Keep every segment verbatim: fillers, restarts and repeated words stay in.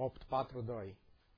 opt patru doi.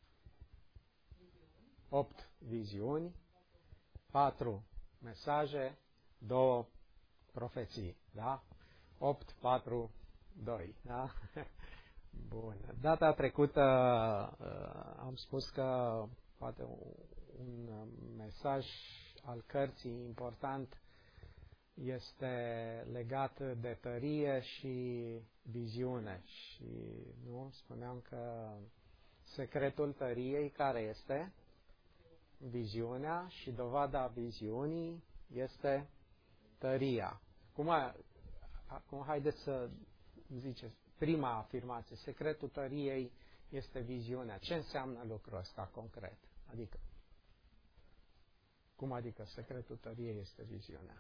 opt viziuni, patru mesaje, două profeții, da? opt patru doi, da? Bun. Data trecută uh, am spus că poate un mesaj al cărții important este legat de tărie și viziune. Și nu spuneam că secretul tăriei care este? Viziunea, și dovada viziunii este tăria. Cum a, acum haideți să ziceți prima afirmație. Secretul tăriei este viziunea. Ce înseamnă lucrul ăsta concret? Adică, cum adică secretul tăriei este viziunea?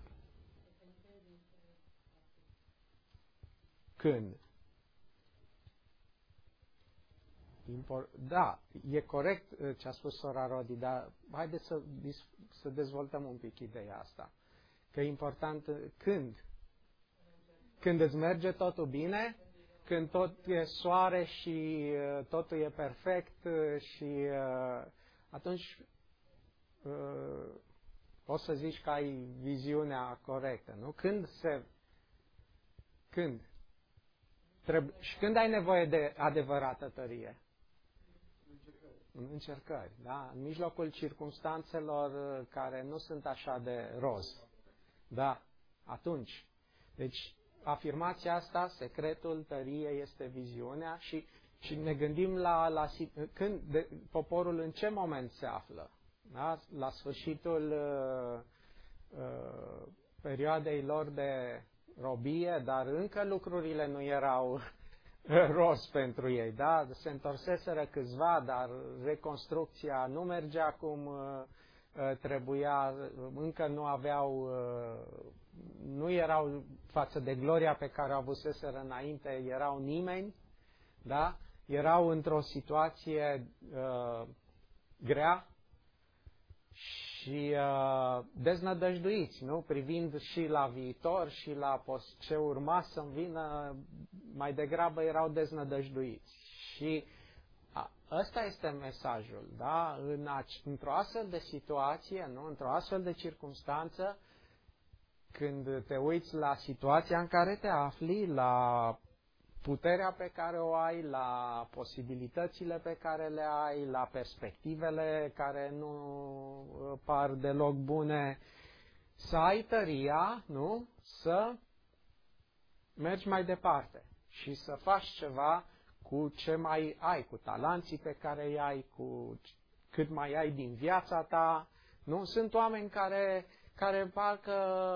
Când? Impor- da, e corect ce a spus sora Rodi, dar haideți să, să dezvoltăm un pic ideea asta. Că e important când? Când îți merge totul bine, când tot e soare și uh, totul e perfect uh, și uh, atunci uh, o să zici că ai viziunea corectă, nu? Când se... Când? Treb- și când ai nevoie de adevărată tărie? În încercări, da? În mijlocul circumstanțelor care nu sunt așa de roz. Da, atunci. Deci, afirmația asta, secretul tăriei este viziunea și, și ne gândim la, la când de, poporul în ce moment se află. Da? La sfârșitul uh, uh, perioadei lor de robie, dar încă lucrurile nu erau roz pentru ei. Da? Se întorseseră câțiva, dar reconstrucția nu mergea cum uh, trebuia, încă nu aveau, nu erau față de gloria pe care o avuseseră înainte, erau nimeni, da? Erau într-o situație uh, grea și uh, deznădăjduiți, nu? Privind și la viitor și la ce urma să-mi vină, mai degrabă erau deznădăjduiți. Și ăsta este mesajul, da? În într-o astfel de situație, nu? Într-o astfel de circumstanță, când te uiți la situația în care te afli, la puterea pe care o ai, la posibilitățile pe care le ai, la perspectivele care nu par deloc bune, să ai tăria, nu? Să mergi mai departe și să faci ceva cu ce mai ai, cu talanții pe care îi ai, cu cât mai ai din viața ta. Nu? Sunt oameni care, care parcă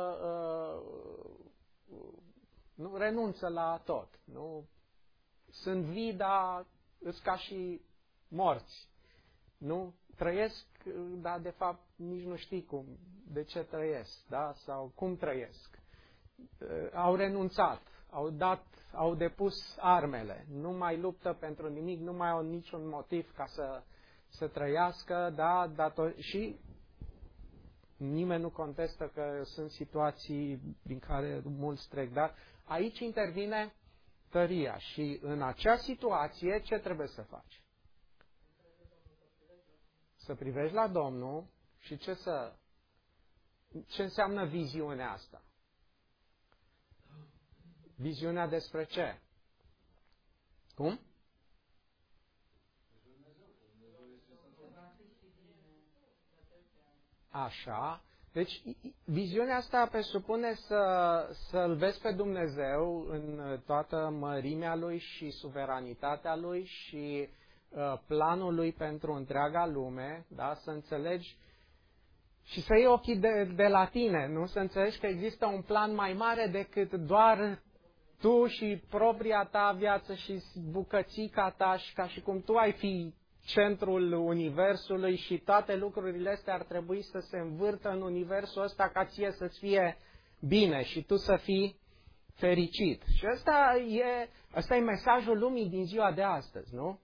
uh, nu renunță la tot. Nu? Sunt vii, dar îs ca și morți. Nu? Trăiesc, dar de fapt nici nu știi cum, de ce trăiesc, da? Sau cum trăiesc. Uh, au renunțat. Au dat, au depus armele, nu mai luptă pentru nimic, nu mai au niciun motiv ca să, să trăiască, da, dator, și nimeni nu contestă că sunt situații prin care mulți trec, dar aici intervine tăria și în acea situație ce trebuie să faci? Să privești la Domnul și ce să, ce înseamnă viziunea asta? Viziunea despre ce? Cum? Așa. Deci, viziunea asta presupune să, să-L vezi pe Dumnezeu în toată mărimea Lui și suveranitatea Lui și uh, planul Lui pentru întreaga lume, da? Să înțelegi și să iei ochii de, de la tine, nu? Să înțelegi că există un plan mai mare decât doar tu și propria ta viață și bucățica ta și ca și cum tu ai fi centrul universului și toate lucrurile astea ar trebui să se învârtă în universul ăsta ca ție să-ți fie bine și tu să fii fericit. Și ăsta e, ăsta e mesajul lumii din ziua de astăzi, nu?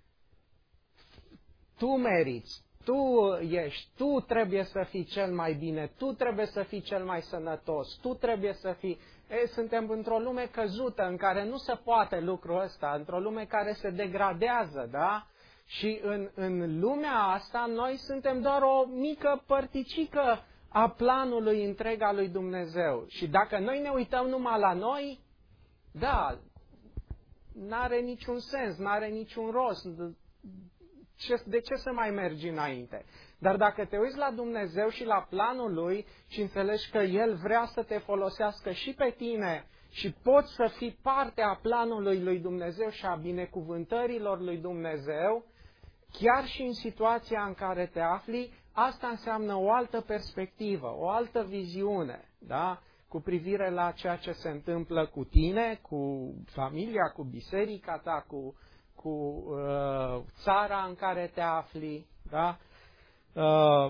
Tu meriți, tu ești, tu trebuie să fii cel mai bine, tu trebuie să fii cel mai sănătos, tu trebuie să fii... E, suntem într-o lume căzută, în care nu se poate lucrul ăsta, într-o lume care se degradează, da? Și în, în lumea asta noi suntem doar o mică părticică a planului întreg al lui Dumnezeu. Și dacă noi ne uităm numai la noi, da, n-are niciun sens, n-are niciun rost. Ce, de ce să mai mergi înainte? Dar dacă te uiți la Dumnezeu și la planul Lui și înțelegi că El vrea să te folosească și pe tine și poți să fii parte a planului lui Dumnezeu și a binecuvântărilor lui Dumnezeu, chiar și în situația în care te afli, asta înseamnă o altă perspectivă, o altă viziune, da? Cu privire la ceea ce se întâmplă cu tine, cu familia, cu biserica ta, cu, cu uh, țara în care te afli, da? Uh,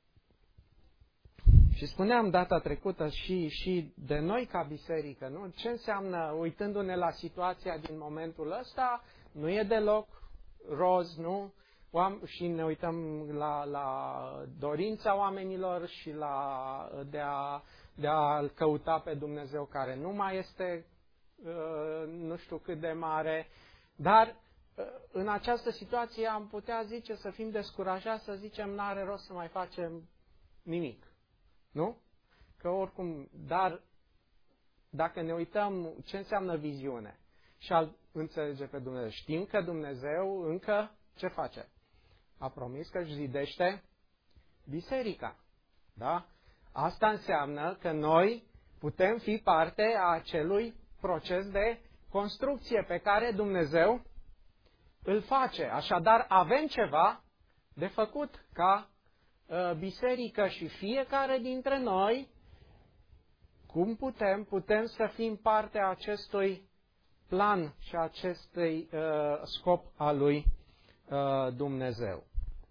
și spuneam data trecută și, și de noi ca biserică, nu? Ce înseamnă, uitându-ne la situația din momentul ăsta, nu e deloc roz, nu? Și ne uităm la, la dorința oamenilor și la de a, de a căuta pe Dumnezeu care nu mai este uh, nu știu cât de mare, dar uh, în această situație am putea zice să fim descurajați, să zicem n-are rost să mai facem nimic, nu? Că oricum, dar dacă ne uităm ce înseamnă viziune și al înțelege pe Dumnezeu, știm că Dumnezeu încă ce face? A promis că își zidește biserica. Da? Asta înseamnă că noi putem fi parte a acelui proces de construcție pe care Dumnezeu îl face. Așadar, avem ceva de făcut ca uh, biserică și fiecare dintre noi, cum putem, putem să fim parte a acestui plan și a acestui uh, scop al lui Dumnezeu.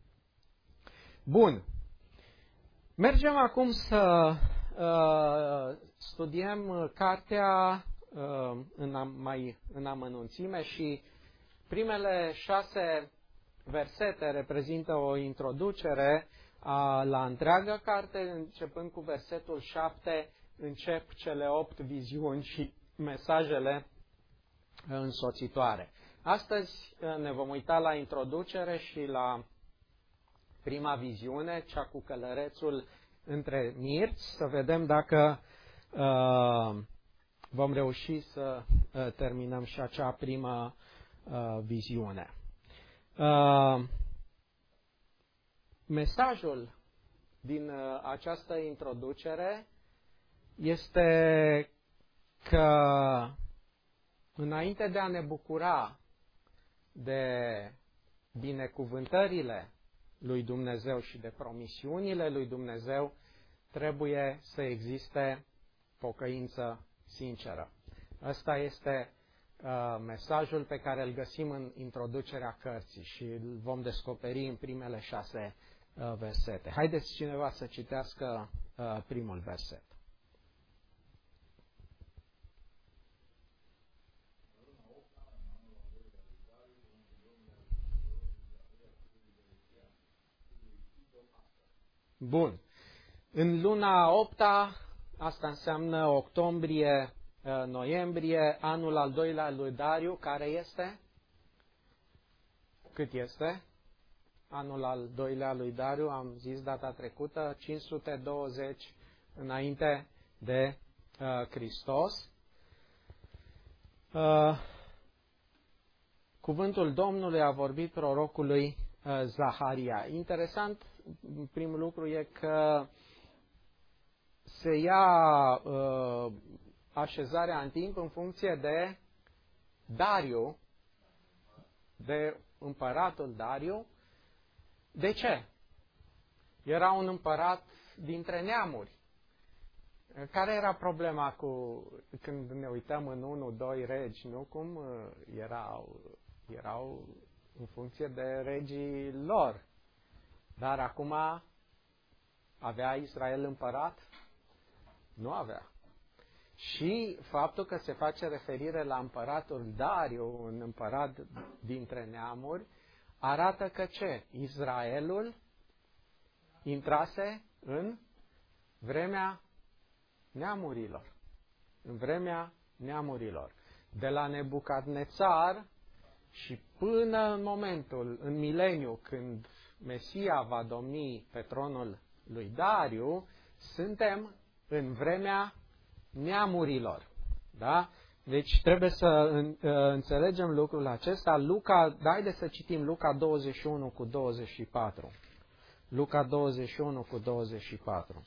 Bun. Mergem acum să uh, studiem cartea uh, în, am, mai în amănunțime și primele șase versete reprezintă o introducere a, la întreaga carte, începând cu versetul șapte, încep cele opt viziuni și mesajele însoțitoare. Astăzi ne vom uita la introducere și la prima viziune, cea cu călărețul între mirți, să vedem dacă uh, vom reuși să uh, terminăm și acea primă uh, viziune. Uh, mesajul din uh, această introducere este că înainte de a ne bucura de binecuvântările lui Dumnezeu și de promisiunile lui Dumnezeu, trebuie să existe pocăință sinceră. Ăsta este uh, mesajul pe care îl găsim în introducerea cărții și îl vom descoperi în primele șase uh, versete. Haideți cineva să citească uh, primul verset. Bun. În luna a opta, asta înseamnă octombrie, noiembrie, anul al doilea lui Dariu, care este? Cât este? Anul al doilea lui Dariu, am zis data trecută, cinci sute douăzeci înainte de uh, Hristos. Uh, cuvântul Domnului a vorbit prorocului uh, Zaharia. Interesant, primul lucru e că se ia uh, așezarea în timp în funcție de Dariu, de împăratul Dariu. De ce? Era un împărat dintre neamuri. Care era problema cu când ne uităm în unu, doi regi, nu? Cum erau, erau în funcție de regii lor. Dar acum avea Israel împărat? Nu avea. Și faptul că se face referire la împăratul Dariu, un împărat dintre neamuri, arată că ce? Israelul intrase în vremea neamurilor. în vremea neamurilor. De la Nebucadnețar și până în momentul, în mileniu, când Mesia va domni pe tronul lui Dariu, suntem în vremea neamurilor. Da? Deci trebuie să înțelegem lucrul acesta. Luca, haideți să citim Luca douăzeci și unu cu douăzeci și patru. Luca douăzeci și unu cu douăzeci și patru.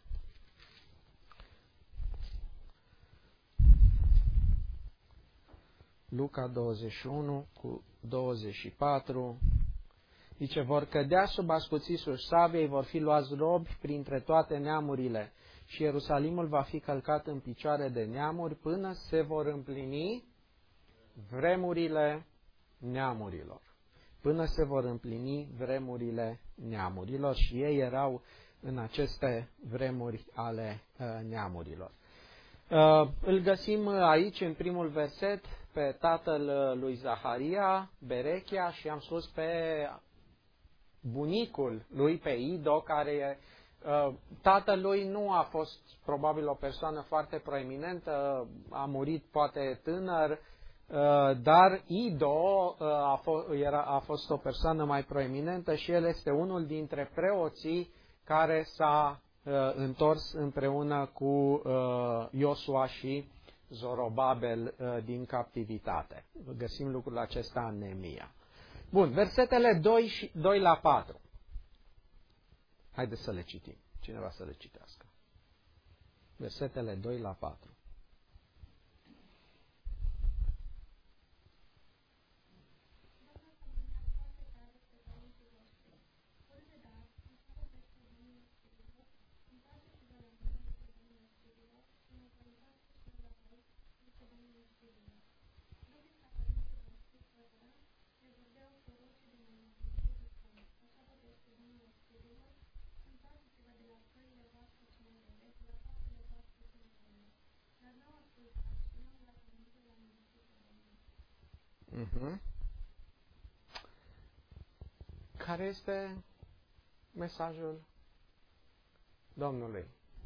Luca douăzeci și unu cu douăzeci și patru. Zice, vor cădea sub ascuțisul sabiei, vor fi luați robi printre toate neamurile și Ierusalimul va fi călcat în picioare de neamuri până se vor împlini vremurile neamurilor. Până se vor împlini vremurile neamurilor și ei erau în aceste vremuri ale uh, neamurilor. Uh, îl găsim aici în primul verset pe tatăl lui Zaharia, Berechia, și am spus pe bunicul lui, pe Ido, care uh, tatăl lui nu a fost probabil o persoană foarte proeminentă, a murit poate tânăr, uh, dar Ido uh, a, fost, era, a fost o persoană mai proeminentă și el este unul dintre preoții care s-a uh, întors împreună cu uh, Iosua și Zorobabel uh, din captivitate. Găsim lucrul acesta în Neemia. Bun, versetele doi, și, doi la patru. Haideți să le citim. Cineva să le citească. Versetele doi la patru. Uh-huh. Care este mesajul Domnului?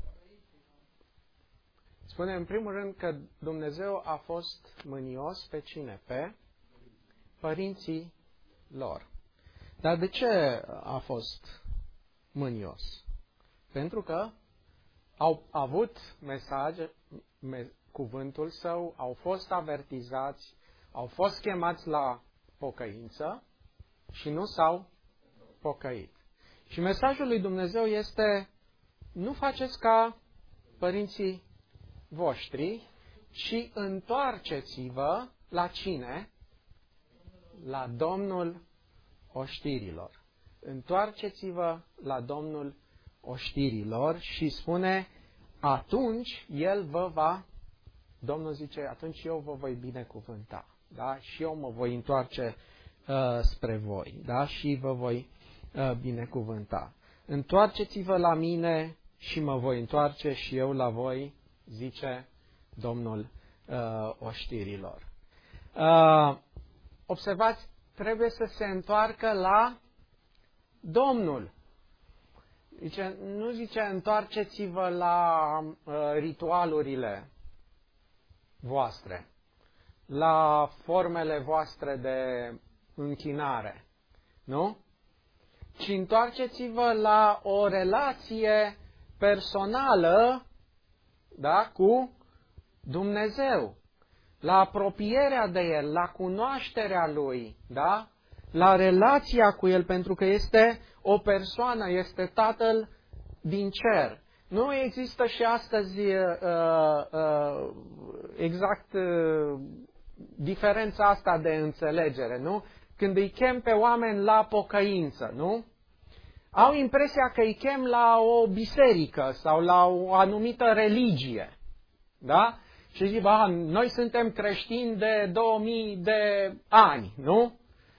Spune în primul rând că Dumnezeu a fost mânios pe cine? Pe părinții lor. Dar de ce a fost mânios? Pentru că au avut mesaj, me, cuvântul său, au fost avertizați, au fost chemați la pocăință și nu s-au pocăit. Și mesajul lui Dumnezeu este: nu faceți ca părinții voștri, ci întoarceți-vă la cine? La Domnul oștirilor. Întoarceți-vă la Domnul oștirilor și spune, atunci El vă va, Domnul zice, atunci eu vă voi binecuvânta. Da? Și eu mă voi întoarce uh, spre voi. Da? Și vă voi uh, binecuvânta. Întoarceți-vă la mine și mă voi întoarce și eu la voi, zice Domnul uh, oștirilor. Uh, observați, trebuie să se întoarcă la Domnul. Zice, nu zice întoarceți-vă la uh, ritualurile voastre, la formele voastre de închinare, nu? Ci întoarceți-vă la o relație personală, da, cu Dumnezeu, la apropierea de El, la cunoașterea Lui, da? La relația cu El, pentru că este o persoană, este Tatăl din cer. Nu există și astăzi uh, uh, exact uh, diferența asta de înțelegere, nu? Când îi chem pe oameni la pocăință, nu? Au impresia că îi chem la o biserică sau la o anumită religie, da? Și zic, ba, noi suntem creștini de două mii de ani, nu?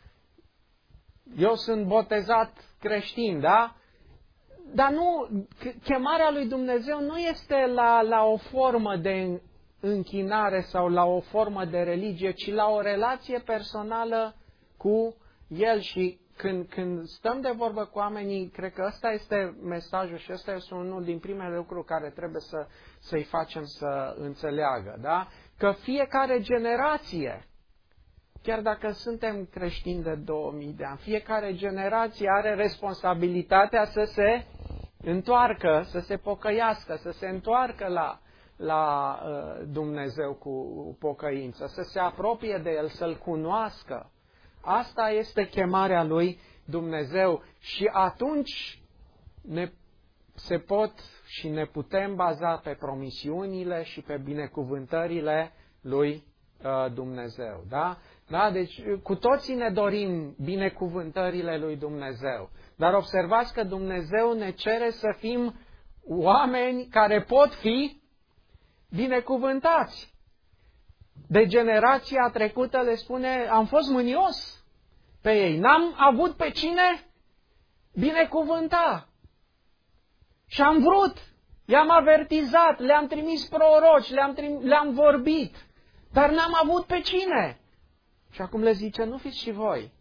Eu sunt botezat creștin, da? Dar nu, chemarea lui Dumnezeu nu este la, la o formă de închinare sau la o formă de religie, ci la o relație personală cu El. Și când, când stăm de vorbă cu oamenii, cred că ăsta este mesajul și ăsta este unul din primele lucruri care trebuie să, să-i facem să înțeleagă. Da? Că fiecare generație, chiar dacă suntem creștini de două mii de ani, fiecare generație are responsabilitatea să se întoarcă, să se pocăiască, să se întoarcă la, la uh, Dumnezeu cu pocăință, să se apropie de El, să-L cunoască. Asta este chemarea lui Dumnezeu și atunci ne, se pot și ne putem baza pe promisiunile și pe binecuvântările lui uh, Dumnezeu. Da? Da? Deci cu toții ne dorim binecuvântările lui Dumnezeu. Dar observați că Dumnezeu ne cere să fim oameni care pot fi binecuvântați. De generația trecută le spune, am fost mânios pe ei, n-am avut pe cine binecuvânta. Și am vrut, i-am avertizat, le-am trimis proroci, le-am, trim- le-am vorbit, dar n-am avut pe cine. Și acum le zice, nu fiți și voi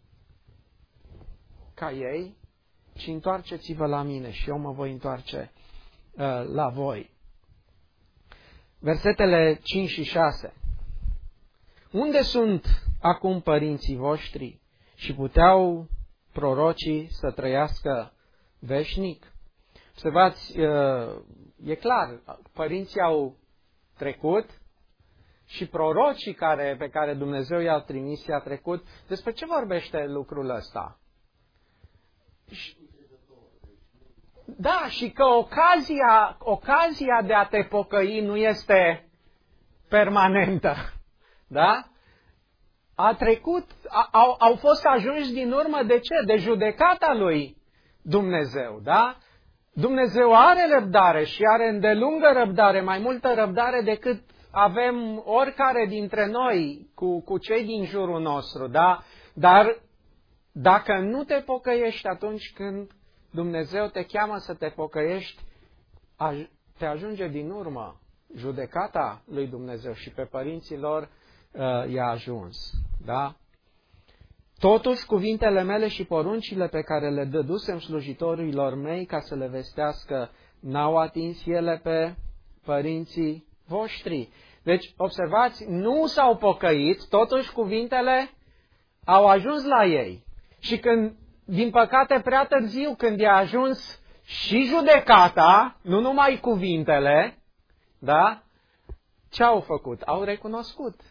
ca ei, ci întoarceți-vă la mine și eu mă voi întoarce uh, la voi. Versetele cinci și șase. Unde sunt acum părinții voștri și puteau prorocii să trăiască veșnic? Observați, e clar, părinții au trecut și prorocii care, pe care Dumnezeu i-a trimis i-a trecut. Despre ce vorbește lucrul ăsta? Da, și că ocazia, ocazia de a te pocăi nu este permanentă. Da? A trecut, a, au, au fost ajunși din urmă de ce? De judecata lui Dumnezeu. Da? Dumnezeu are răbdare și are îndelungă răbdare, mai multă răbdare decât avem oricare dintre noi cu, cu cei din jurul nostru. Da? Dar dacă nu te pocăiești atunci când Dumnezeu te cheamă să te pocăiești, te ajunge din urmă judecata lui Dumnezeu și pe părinții lor uh, i-a ajuns. Da? Totuși, cuvintele mele și poruncile pe care le dădusem slujitorilor mei ca să le vestească, n-au atins ele pe părinții voștri. Deci, observați, nu s-au pocăit, totuși cuvintele au ajuns la ei. Și când, din păcate, prea târziu, când i-a ajuns și judecata, nu numai cuvintele, da? Ce au făcut? Au recunoscut.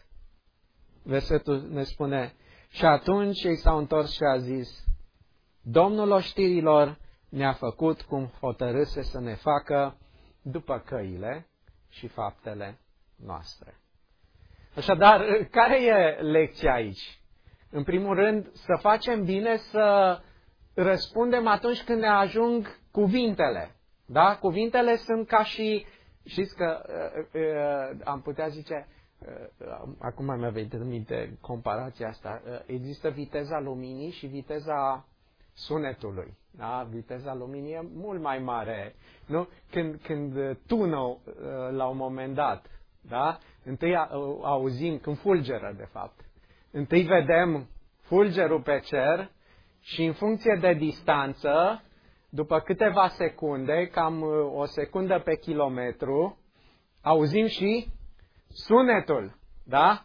Versetul ne spune, și atunci ei s-au întors și a zis, Domnul oștirilor ne-a făcut cum hotărâse să ne facă după căile și faptele noastre. Așadar, care e lecția aici? În primul rând, să facem bine să răspundem atunci când ne ajung cuvintele. Da? Cuvintele sunt ca și, știți că uh, uh, am putea zice, uh, acum mi-a venit în minte comparația asta, uh, există viteza luminii și viteza sunetului. Da? Viteza luminii e mult mai mare. Nu? Când, când tună uh, la un moment dat, da? Întâi uh, auzim, când fulgeră de fapt, întâi vedem fulgerul pe cer și în funcție de distanță, după câteva secunde, cam o secundă pe kilometru, auzim și sunetul, da?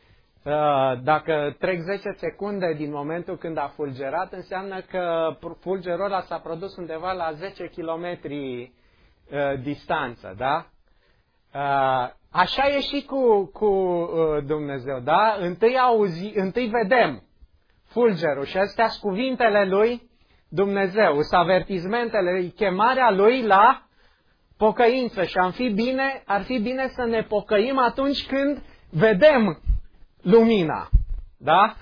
Dacă trec zece secunde din momentul când a fulgerat, înseamnă că fulgerul ăla s-a produs undeva la zece kilometri distanță, da? Așa e și cu, cu Dumnezeu, da? Întâi, auzi, întâi vedem fulgerul și astea sunt cuvintele lui Dumnezeu, sunt avertizmentele, chemarea lui la pocăință și ar fi bine, ar fi bine să ne pocăim atunci când vedem lumina, da?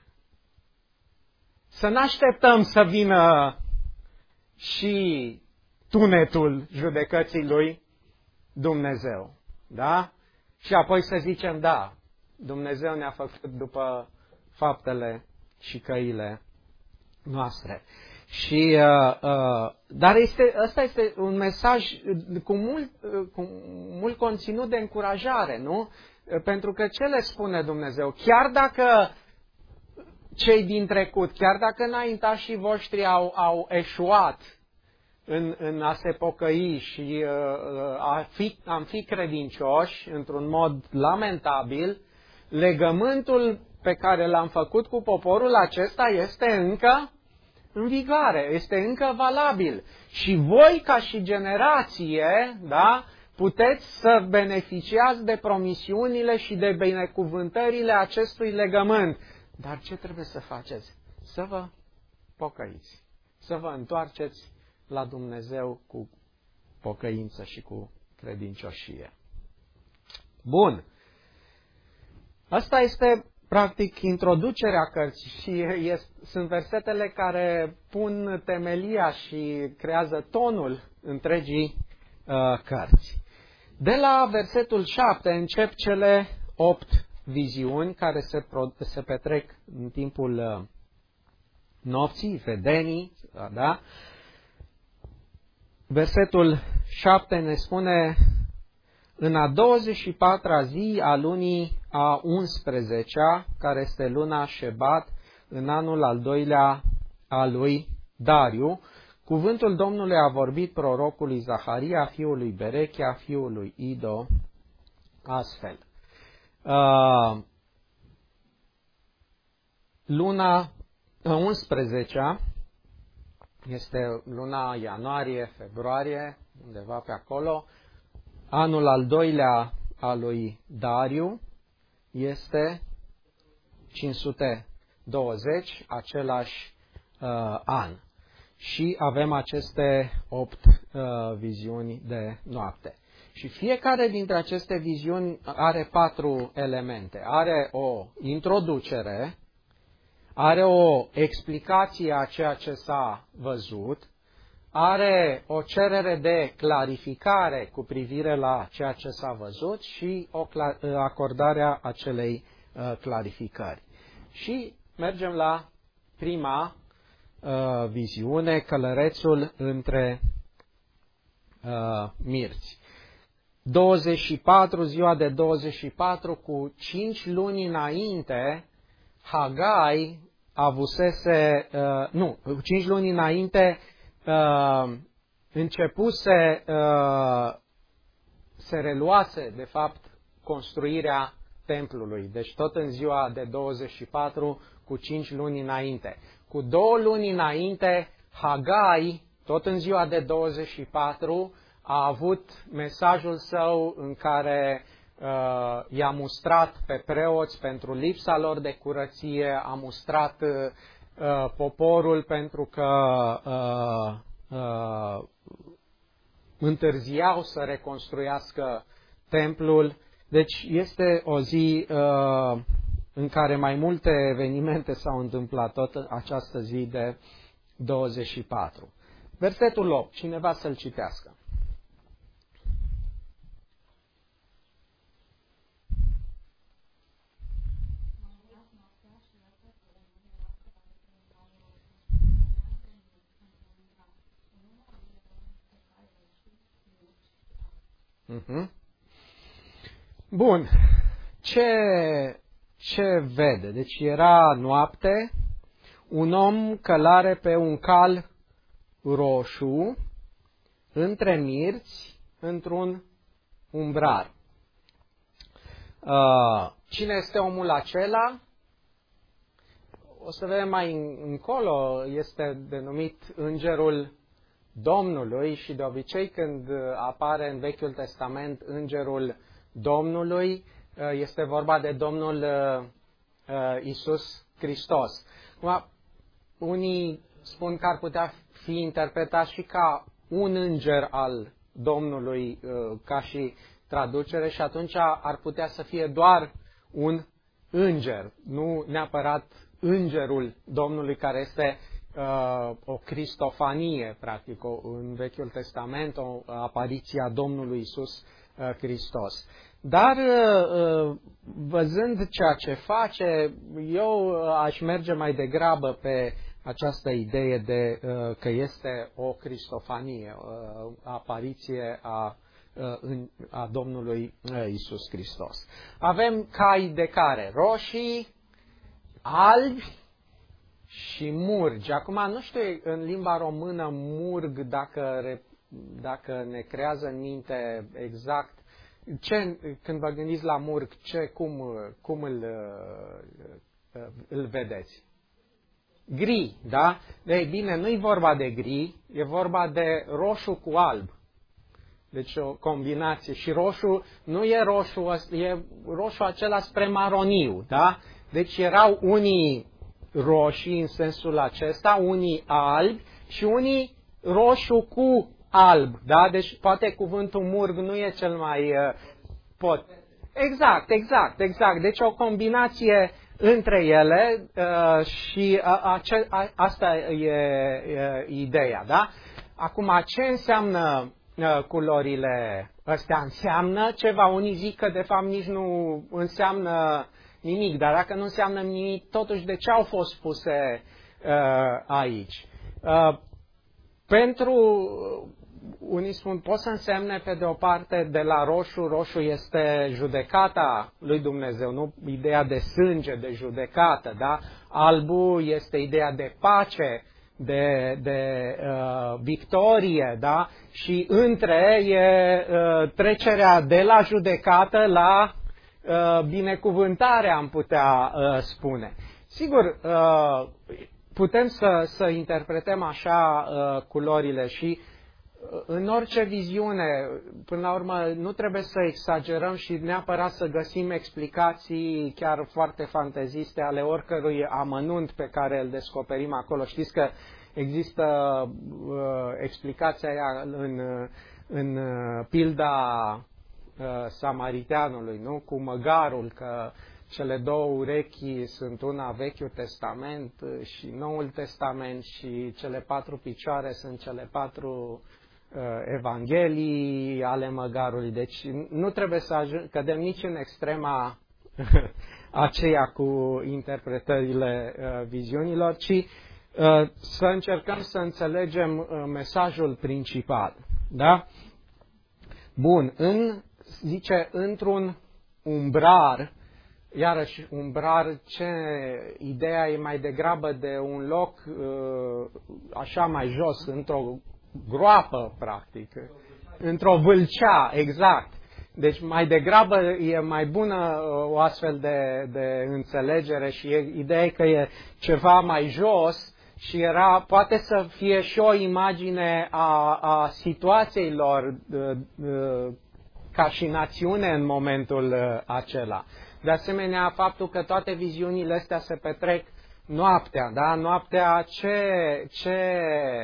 Să nu așteptăm să vină și tunetul judecății lui Dumnezeu, da? Și apoi să zicem, da, Dumnezeu ne-a făcut după faptele și căile noastre. Și, uh, uh, dar este, ăsta este un mesaj cu mult, uh, cu mult conținut de încurajare, nu? Pentru că ce le spune Dumnezeu? Chiar dacă cei din trecut, chiar dacă înaintașii voștri au, au eșuat în, în a se pocăi și uh, a fi, am fi credincioși într-un mod lamentabil, legământul pe care l-am făcut cu poporul acesta este încă în vigoare, este încă valabil. Și voi, ca și generație, da, puteți să beneficiați de promisiunile și de binecuvântările acestui legământ. Dar ce trebuie să faceți? Să vă pocăiți, să vă întoarceți la Dumnezeu cu pocăință și cu credincioșie. Bun. Asta este practic introducerea cărții și este, sunt versetele care pun temelia și creează tonul întregii uh, cărți. De la versetul șapte încep cele opt viziuni care se, pro, se petrec în timpul uh, nopții, vedenii, da? Versetul șapte ne spune: în a douăzeci și patra zi a lunii a unsprezecea, care este luna Șebat, în anul al doilea al lui Dariu, cuvântul Domnului a vorbit prorocului Zaharia, fiul lui Berechia, fiul lui Ido, astfel. Uh, luna unsprezecea este luna ianuarie, februarie, undeva pe acolo. Anul al doilea al lui Dariu este cinci sute douăzeci, același uh, an. Și avem aceste opt uh, viziuni de noapte. Și fiecare dintre aceste viziuni are patru elemente. Are o introducere, are o explicație a ceea ce s-a văzut, are o cerere de clarificare cu privire la ceea ce s-a văzut și o acordarea acelei uh, clarificări. Și mergem la prima uh, viziune, călărețul între uh, mirți. douăzeci și patru, ziua de douăzeci și patru, cu cinci luni înainte, Hagai avusese, uh, nu, cu cinci luni înainte, Uh, începuse, uh, se reluase, de fapt, construirea templului. Deci tot în ziua de douăzeci și patru, cu cinci luni înainte. Cu două luni înainte, Hagai, tot în ziua de douăzeci și patru, a avut mesajul său în care uh, i-a mustrat pe preoți pentru lipsa lor de curăție, a mustrat uh, Uh, poporul pentru că uh, uh, întârziau să reconstruiască templul. Deci este o zi uh, în care mai multe evenimente s-au întâmplat tot această zi de douăzeci și patru. Versetul opt. Cineva să-l citească. Uh-huh. Bun. Ce, ce vede? Deci era noapte, un om călare pe un cal roșu, între mirți, într-un umbrar. Uh, cine este omul acela? O să vedem mai încolo, este denumit Îngerul Domnului și de obicei când apare în Vechiul Testament Îngerul Domnului, este vorba de Domnul Iisus Hristos. Unii spun că ar putea fi interpretat și ca un înger al Domnului, ca și traducere, și atunci ar putea să fie doar un înger, nu neapărat Îngerul Domnului, care este uh, o cristofanie, practic, o, în Vechiul Testament, o apariție a Domnului Iisus uh, Hristos. Dar, uh, văzând ceea ce face, eu aș merge mai degrabă pe această idee de uh, că este o cristofanie, uh, apariție a a Domnului Iisus Hristos. Avem cai de care? Roșii, albi și murgi. Acum, nu știu în limba română murg dacă, dacă ne creează în minte exact ce, când vă gândiți la murg, ce, cum, cum îl, îl vedeți? Gri, da? Ei bine, nu e vorba de gri, e vorba de roșu cu alb. Deci o combinație. Și roșu nu e roșu, e roșu acela spre maroniu, da? Deci erau unii roșii în sensul acesta, unii albi și unii roșu cu alb, da? Deci poate cuvântul murg nu e cel mai uh, pot. Exact, exact, exact. Deci o combinație între ele uh, și a, a, a, asta e, e ideea, da? Acum, ce înseamnă uh, culorile astea? Înseamnă ceva. Unii zic că de fapt nici nu înseamnă nimic, dar dacă nu înseamnă nimic, totuși de ce au fost puse uh, aici? Uh, pentru, unii spun, pot să însemne pe de o parte de la roșu, roșu este judecata lui Dumnezeu, nu ideea de sânge, de judecată, da? Albul este ideea de pace, de, de uh, victorie, da? Și între e uh, trecerea de la judecată la uh, binecuvântare, am putea uh, spune. Sigur, uh, putem să, să interpretăm așa uh, culorile și uh, în orice viziune, până la urmă, nu trebuie să exagerăm și neapărat să găsim explicații chiar foarte fanteziste ale oricărui amănunt pe care îl descoperim acolo. Știți că există uh, explicația aia în, în uh, pilda uh, samariteanului, nu? Cu măgarul, că cele două urechi sunt una Vechiul Testament și Noul Testament și cele patru picioare sunt cele patru uh, evanghelii ale măgarului. Deci nu trebuie să ajung, cădem nici în extrema aceea cu interpretările uh, viziunilor, ci uh, să încercăm să înțelegem uh, mesajul principal. Da? Bun, în, zice, într-un umbrar. Iarăși, umbrar, ce ideea e mai degrabă de un loc așa mai jos, într-o groapă, practic, într-o vâlcea, exact. Deci mai degrabă e mai bună o astfel de, de înțelegere și e, ideea e că e ceva mai jos și era, poate să fie și o imagine a, a situației lor ca și națiune în momentul acela. De asemenea, faptul că toate viziunile astea se petrec noaptea, da? Noaptea ce, ce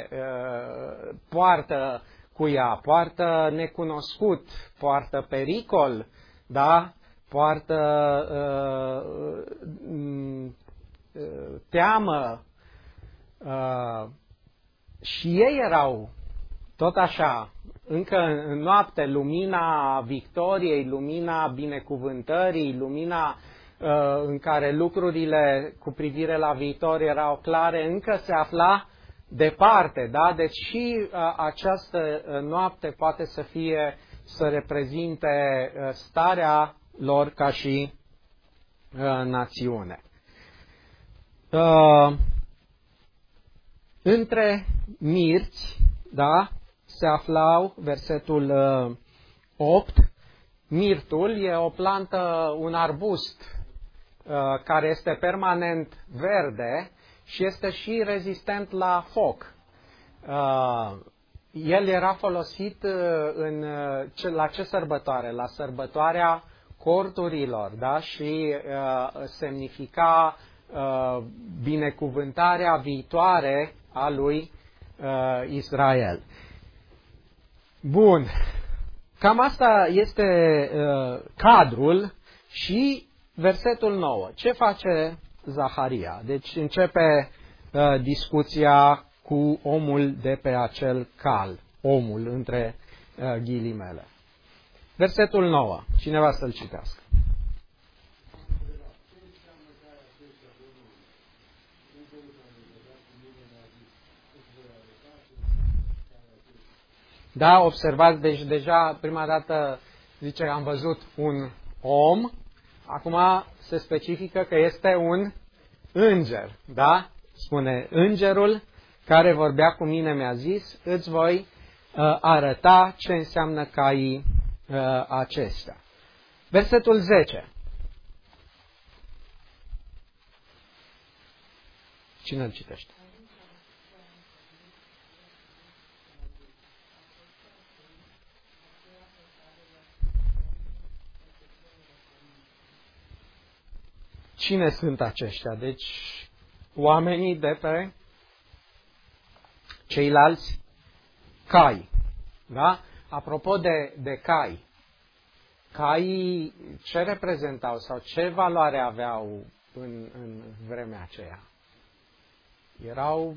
uh, poartă cu ea? Poartă necunoscut, poartă pericol, da? Poartă uh, uh, teamă. Uh, și ei erau tot așa, încă în noapte, lumina victoriei, lumina binecuvântării, lumina uh, în care lucrurile cu privire la viitor erau clare, încă se afla departe, da? Deci și uh, această noapte poate să fie, să reprezinte uh, starea lor ca și uh, națiune. Uh, între mirți, da? Se aflau, versetul opt, mirtul e o plantă, un arbust care este permanent verde și este și rezistent la foc. El era folosit în, la ce sărbătoare? La sărbătoarea corturilor, da? Și semnifica binecuvântarea viitoare a lui Israel. Bun, cam asta este uh, cadrul și versetul nouă. Ce face Zaharia? Deci începe uh, discuția cu omul de pe acel cal, omul între uh, ghilimele. Versetul nouă, cineva să-l citească. Da, observați, deci deja prima dată zice că am văzut un om, acum se specifică că este un înger, da? spune, îngerul care vorbea cu mine mi-a zis, îți voi uh, arăta ce înseamnă caii uh, acestea. Versetul zece. Cine îl citește? Cine sunt aceștia? Deci, oamenii de pe ceilalți cai. Da? Apropo de, de cai, caii ce reprezentau sau ce valoare aveau în, în vremea aceea? Erau...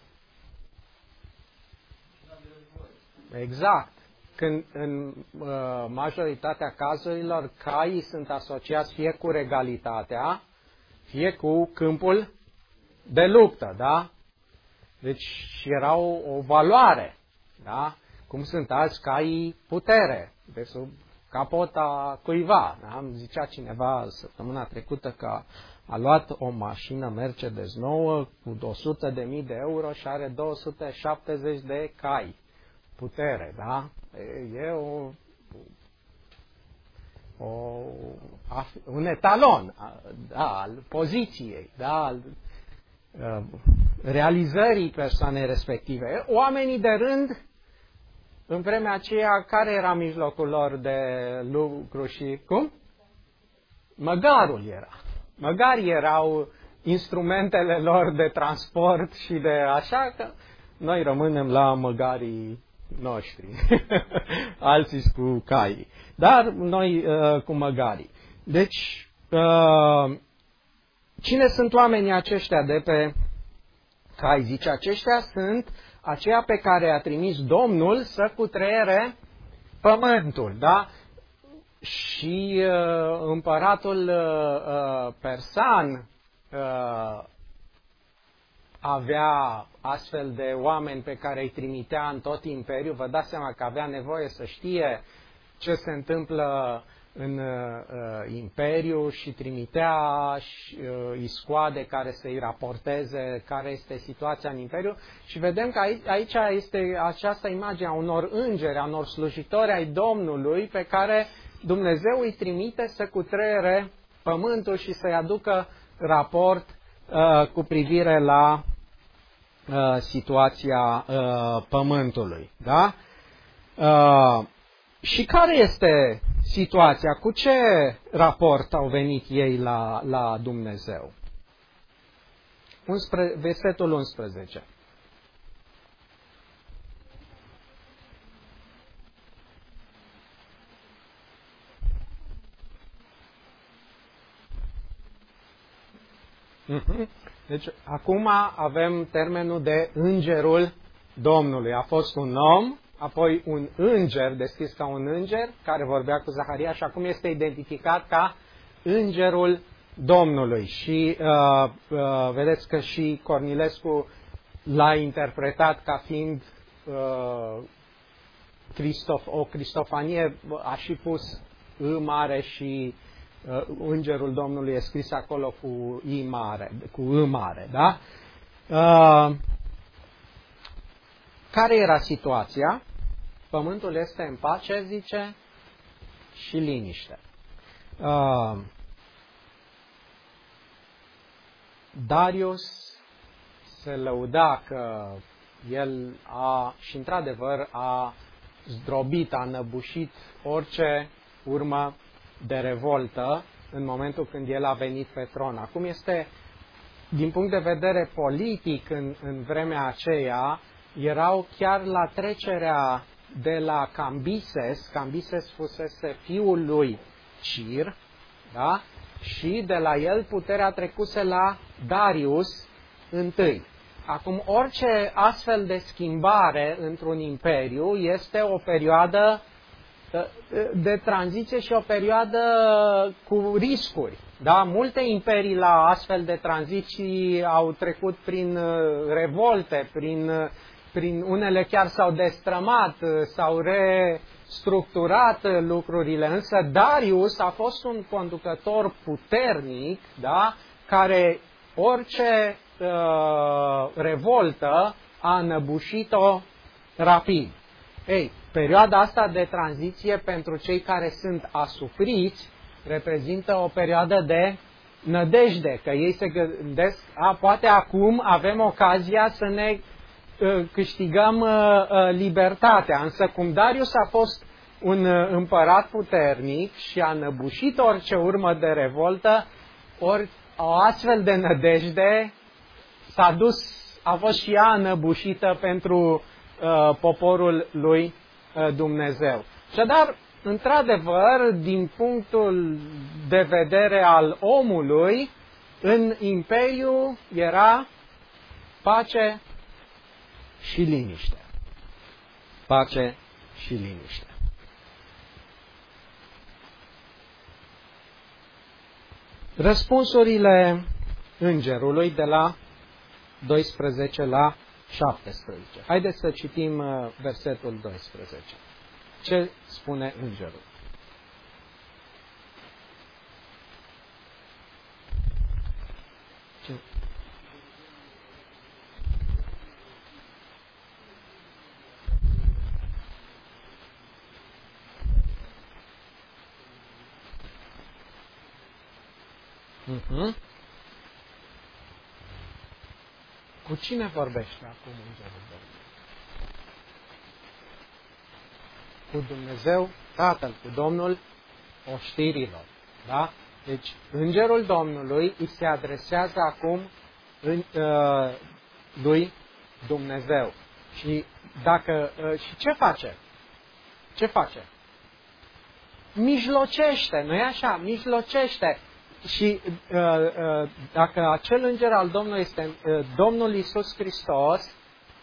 Exact. Când în uh, majoritatea cazurilor caii sunt asociați fie cu regalitatea, fie cu câmpul de luptă, da? Deci erau o valoare, da? Cum sunt azi caii putere, de sub capota cuiva. Da? Îmi zicea cineva săptămâna trecută că a luat o mașină Mercedes nouă cu o sută de mii de euro și are două sute șaptezeci de cai. Putere, da? E o, o, un etalon, da, al poziției, da, al realizării persoanei respective. Oamenii de rând, în vremea aceea, care era mijlocul lor de lucru și cum? Măgarul era. Măgarii erau instrumentele lor de transport și de așa că noi rămânem la măgarii noștri, alții cu caii, dar noi uh, cu măgarii. Deci, uh, cine sunt oamenii aceștia de pe cai? Zice, aceștia sunt aceia pe care a trimis Domnul să cutreiere pământul, da? Și uh, împăratul uh, persan uh, avea astfel de oameni pe care îi trimitea în tot imperiul. Vă dați seama că avea nevoie să știe ce se întâmplă în uh, imperiu și trimitea și, uh, iscoade care să-i raporteze care este situația în imperiu. Și vedem că aici, aici este această imagine a unor îngeri, a unor slujitori ai Domnului pe care Dumnezeu îi trimite să cutreiere pământul și să-i aducă raport uh, cu privire la uh, situația uh, pământului. Da? Uh, și care este situația? Cu ce raport au venit ei la, la Dumnezeu? unsprezece, versetul unsprezece. Deci, acum avem termenul de îngerul Domnului. A fost un om, apoi un înger, descris ca un înger, care vorbea cu Zaharia și acum este identificat ca îngerul Domnului. Și uh, uh, vedeți că și Cornilescu l-a interpretat ca fiind uh, Cristof, o cristofanie, a și pus I mare și uh, îngerul Domnului e scris acolo cu I mare, cu I mare, da? Uh, care era situația? Pământul este în pace, zice, și liniște. Uh, Darius se lăuda că el a, și într-adevăr a zdrobit, a înăbușit orice urmă de revoltă în momentul când el a venit pe tron. Acum este, din punct de vedere politic, în, în vremea aceea, erau chiar la trecerea de la Cambises, Cambises fusese fiul lui Cir, da? Și de la el puterea trecuse la Darius întâi. Acum, orice astfel de schimbare într-un imperiu este o perioadă de tranziție și o perioadă cu riscuri. Da? Multe imperii la astfel de tranziții au trecut prin revolte, prin, prin unele chiar s-au destrămat, s-au restructurat lucrurile, însă Darius a fost un conducător puternic, da? Care orice uh, revoltă a înăbușit-o rapid. Ei, perioada asta de tranziție pentru cei care sunt asupriți reprezintă o perioadă de nădejde, că ei se gândesc, a, poate acum avem ocazia să ne uh, câștigăm uh, uh, libertatea, însă cum Darius a fost un uh, împărat puternic și a înăbușit orice urmă de revoltă, ori o astfel de nădejde s-a dus, a fost și ea înăbușită pentru uh, poporul lui uh, Dumnezeu. Așadar, într-adevăr, din punctul de vedere al omului, în imperiu era pace și liniște. Pace și liniște. Răspunsurile îngerului de la doisprezece la șaptesprezece. Haideți să citim versetul doisprezece. Ce spune îngerul? Ce? Uh-huh. Cu cine vorbește acum îngerul Domnului? Cu Dumnezeu Tatăl, cu Domnul oștirilor. Da? Deci, îngerul Domnului îi se adresează acum în, uh, lui Dumnezeu. Și dacă uh, și ce face? Ce face? Mijlocește, nu-i așa? Mijlocește. Și uh, uh, dacă acel înger al Domnului este uh, Domnul Iisus Hristos,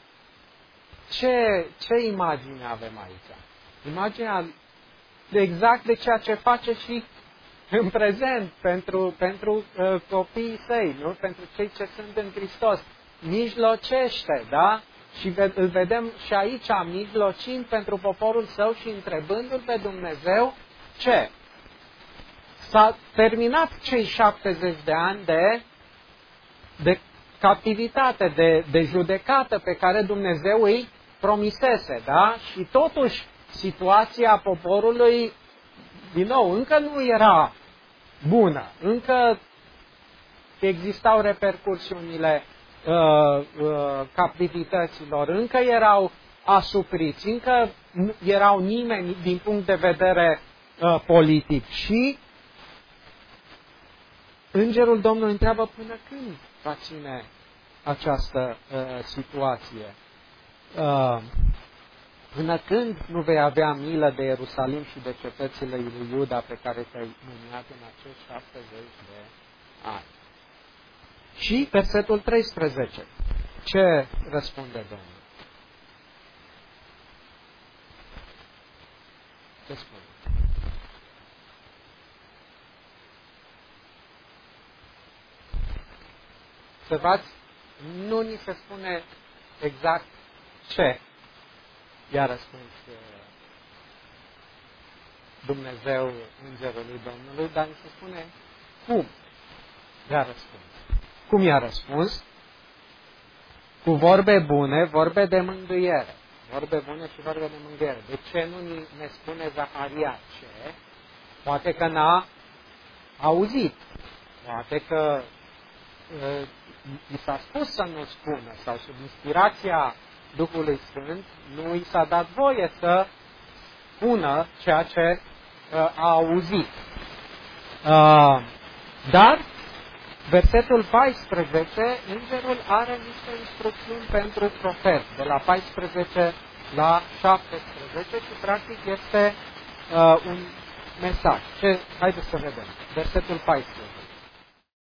ce, ce imagine avem aici? Imaginea de exact de ceea ce face și în prezent pentru, pentru uh, copiii săi, nu? Pentru cei ce sunt în Hristos. Mijlocește, da? Și ve- îl vedem și aici mijlocind pentru poporul său și întrebându-l pe Dumnezeu ce? S-a terminat cei șaptezeci de ani de, de captivitate, de, de judecată pe care Dumnezeu îi promisese, da? Și totuși situația poporului, din nou, încă nu era bună, încă existau repercursiunile uh, uh, captivităților, încă erau asupriți, încă nu erau nimeni din punct de vedere uh, politic și îngerul Domnului întreabă până când va ține această uh, situație. Uh, până când nu vei avea milă de Ierusalim și de cetățile lui Iuda pe care te-ai mâniat în acești șaptezeci de ani. Și versetul treisprezece. Ce răspunde Domnul? Ce spune? Observați, nu ni se spune exact ce i-a răspuns Dumnezeu îngerului Domnului, dar ni se spune cum i-a răspuns. Cum i-a răspuns? Cu vorbe bune, vorbe de mângâiere. Vorbe bune și vorbe de mângâiere. De ce nu ne spune Zaharia ce? Poate că n-a auzit. Poate că i s-a spus să nu spună, sau sub inspirația Duhului Sfânt, nu i s-a dat voie să spună ceea ce uh, a auzit. Uh, dar, versetul paisprezece, îngerul are niște instrucțiuni pentru profet, de la paisprezece la șaptesprezece și practic este uh, un mesaj. Ce? Haideți să vedem. Versetul paisprezece.